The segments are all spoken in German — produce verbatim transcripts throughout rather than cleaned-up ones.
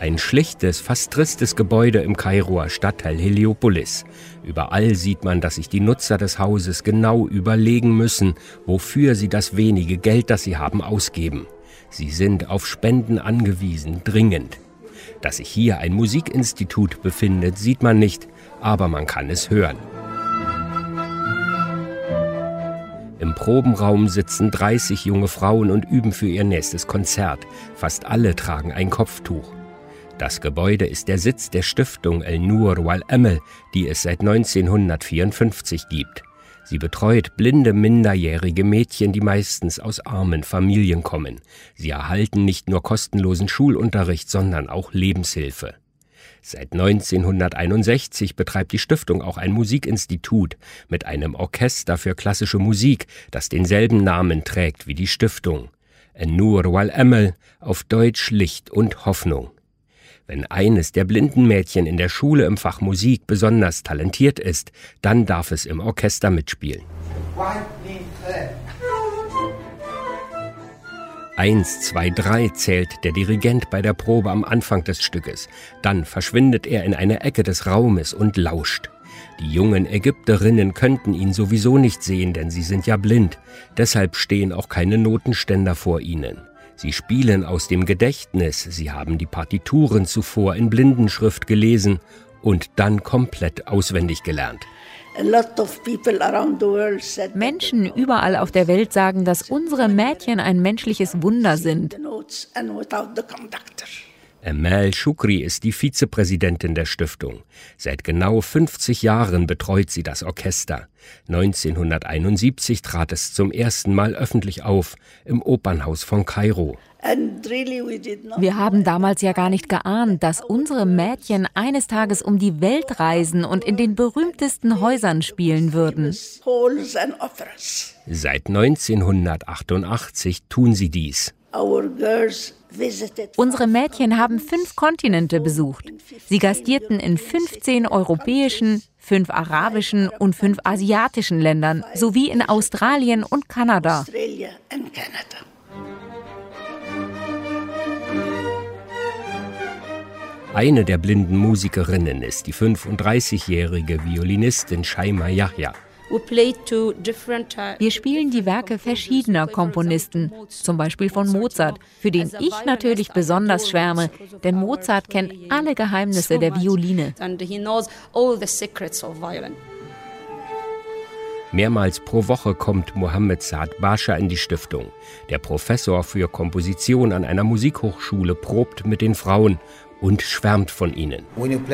Ein schlichtes, fast tristes Gebäude im Kairoer Stadtteil Heliopolis. Überall sieht man, dass sich die Nutzer des Hauses genau überlegen müssen, wofür sie das wenige Geld, das sie haben, ausgeben. Sie sind auf Spenden angewiesen, dringend. Dass sich hier ein Musikinstitut befindet, sieht man nicht, aber man kann es hören. Im Probenraum sitzen dreißig junge Frauen und üben für ihr nächstes Konzert. Fast alle tragen ein Kopftuch. Das Gebäude ist der Sitz der Stiftung El-Nur wal Amal, die es seit neunzehnhundertvierundfünfzig gibt. Sie betreut blinde, minderjährige Mädchen, die meistens aus armen Familien kommen. Sie erhalten nicht nur kostenlosen Schulunterricht, sondern auch Lebenshilfe. Seit neunzehnhunderteinundsechzig betreibt die Stiftung auch ein Musikinstitut mit einem Orchester für klassische Musik, das denselben Namen trägt wie die Stiftung. El-Nur wal Amal, auf Deutsch Licht und Hoffnung. Wenn eines der blinden Mädchen in der Schule im Fach Musik besonders talentiert ist, dann darf es im Orchester mitspielen. Eins, zwei, drei zählt der Dirigent bei der Probe am Anfang des Stückes. Dann verschwindet er in eine Ecke des Raumes und lauscht. Die jungen Ägypterinnen könnten ihn sowieso nicht sehen, denn sie sind ja blind. Deshalb stehen auch keine Notenständer vor ihnen. Sie spielen aus dem Gedächtnis, sie haben die Partituren zuvor in Blindenschrift gelesen und dann komplett auswendig gelernt. Menschen überall auf der Welt sagen, dass unsere Mädchen ein menschliches Wunder sind. Amal Shukri ist die Vizepräsidentin der Stiftung. Seit genau fünfzig Jahren betreut sie das Orchester. neunzehnhunderteinundsiebzig trat es zum ersten Mal öffentlich auf, im Opernhaus von Kairo. Wir haben damals ja gar nicht geahnt, dass unsere Mädchen eines Tages um die Welt reisen und in den berühmtesten Häusern spielen würden. Seit neunzehnhundertachtundachtzig tun sie dies. Unsere Mädchen haben fünf Kontinente besucht. Sie gastierten in fünfzehn europäischen, fünf arabischen und fünf asiatischen Ländern, sowie in Australien und Kanada. Eine der blinden Musikerinnen ist die fünfunddreißigjährige Violinistin Shaima Yahya. Wir spielen die Werke verschiedener Komponisten, zum Beispiel von Mozart, für den ich natürlich besonders schwärme, denn Mozart kennt alle Geheimnisse der Violine. Mehrmals pro Woche kommt Mohammed Saad Basha in die Stiftung. Der Professor für Komposition an einer Musikhochschule probt mit den Frauen und schwärmt von ihnen.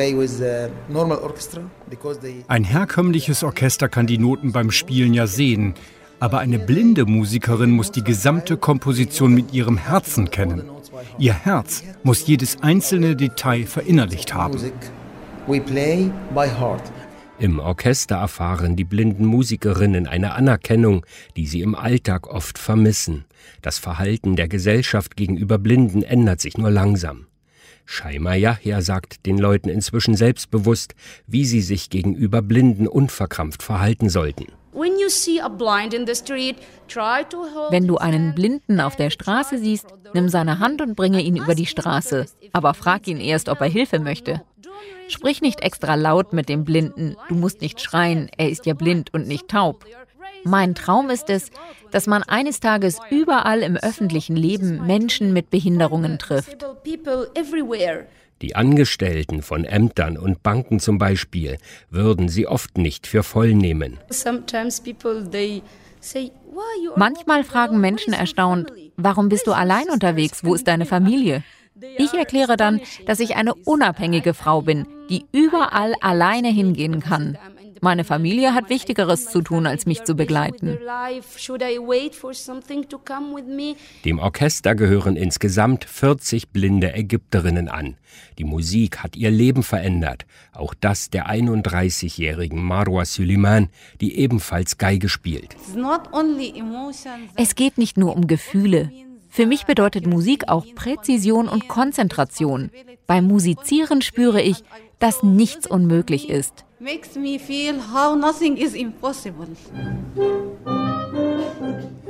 Ein herkömmliches Orchester kann die Noten beim Spielen ja sehen, aber eine blinde Musikerin muss die gesamte Komposition mit ihrem Herzen kennen. Ihr Herz muss jedes einzelne Detail verinnerlicht haben. Im Orchester erfahren die blinden Musikerinnen eine Anerkennung, die sie im Alltag oft vermissen. Das Verhalten der Gesellschaft gegenüber Blinden ändert sich nur langsam. Shaima Yahya sagt den Leuten inzwischen selbstbewusst, wie sie sich gegenüber Blinden unverkrampft verhalten sollten. Wenn du einen Blinden auf der Straße siehst, nimm seine Hand und bringe ihn über die Straße. Aber frag ihn erst, ob er Hilfe möchte. Sprich nicht extra laut mit dem Blinden. Du musst nicht schreien, er ist ja blind und nicht taub. Mein Traum ist es, dass man eines Tages überall im öffentlichen Leben Menschen mit Behinderungen trifft. Die Angestellten von Ämtern und Banken zum Beispiel würden sie oft nicht für voll nehmen. Manchmal fragen Menschen erstaunt, warum bist du allein unterwegs, wo ist deine Familie? Ich erkläre dann, dass ich eine unabhängige Frau bin, die überall alleine hingehen kann. Meine Familie hat Wichtigeres zu tun, als mich zu begleiten. Dem Orchester gehören insgesamt vierzig blinde Ägypterinnen an. Die Musik hat ihr Leben verändert, auch das der einunddreißigjährigen Marwa Süleyman, die ebenfalls Geige spielt. Es geht nicht nur um Gefühle. Für mich bedeutet Musik auch Präzision und Konzentration. Beim Musizieren spüre ich, dass nichts unmöglich ist. Makes me feel how nothing is impossible.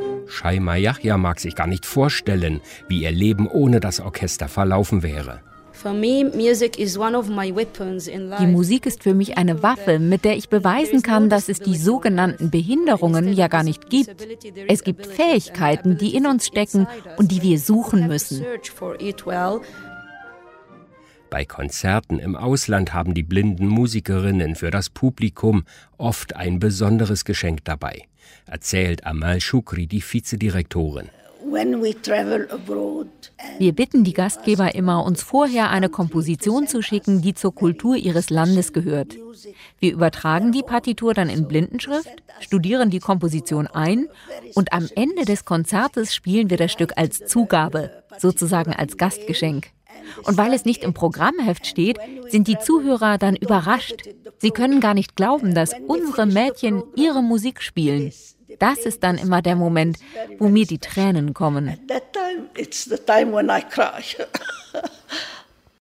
Shaima Yahya mag sich gar nicht vorstellen, wie ihr Leben ohne das Orchester verlaufen wäre. Die Musik ist für mich eine Waffe, mit der ich beweisen kann, dass es die sogenannten Behinderungen ja gar nicht gibt. Es gibt Fähigkeiten, die in uns stecken und die wir suchen müssen. Bei Konzerten im Ausland haben die blinden Musikerinnen für das Publikum oft ein besonderes Geschenk dabei, erzählt Amal Shukri, die Vizedirektorin. Wir bitten die Gastgeber immer, uns vorher eine Komposition zu schicken, die zur Kultur ihres Landes gehört. Wir übertragen die Partitur dann in Blindenschrift, studieren die Komposition ein und am Ende des Konzertes spielen wir das Stück als Zugabe, sozusagen als Gastgeschenk. Und weil es nicht im Programmheft steht, sind die Zuhörer dann überrascht. Sie können gar nicht glauben, dass unsere Mädchen ihre Musik spielen. Das ist dann immer der Moment, wo mir die Tränen kommen. At that time, it's the time when I cry.